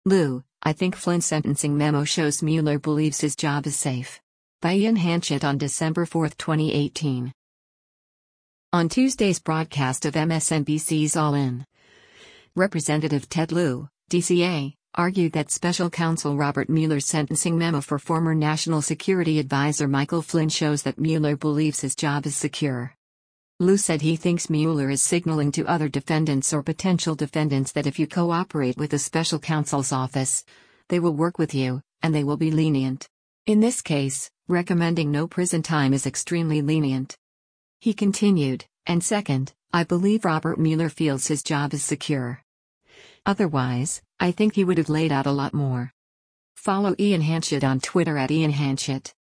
Lou, I think Flynn's sentencing memo shows Mueller believes his job is safe. By Ian Hanchett on December 4, 2018. On Tuesday's broadcast of MSNBC's All In, Representative Ted Lieu, DCA, argued that Special Counsel Robert Mueller's sentencing memo for former National Security Advisor Michael Flynn shows that Mueller believes his job is secure. Lieu said he thinks Mueller is signaling to other defendants or potential defendants that if you cooperate with the special counsel's office, they will work with you, and they will be lenient. In this case, recommending no prison time is extremely lenient. He continued, and second, I believe Robert Mueller feels his job is secure. Otherwise, I think he would have laid out a lot more. Follow Ian Hanchett on Twitter @IanHanchett.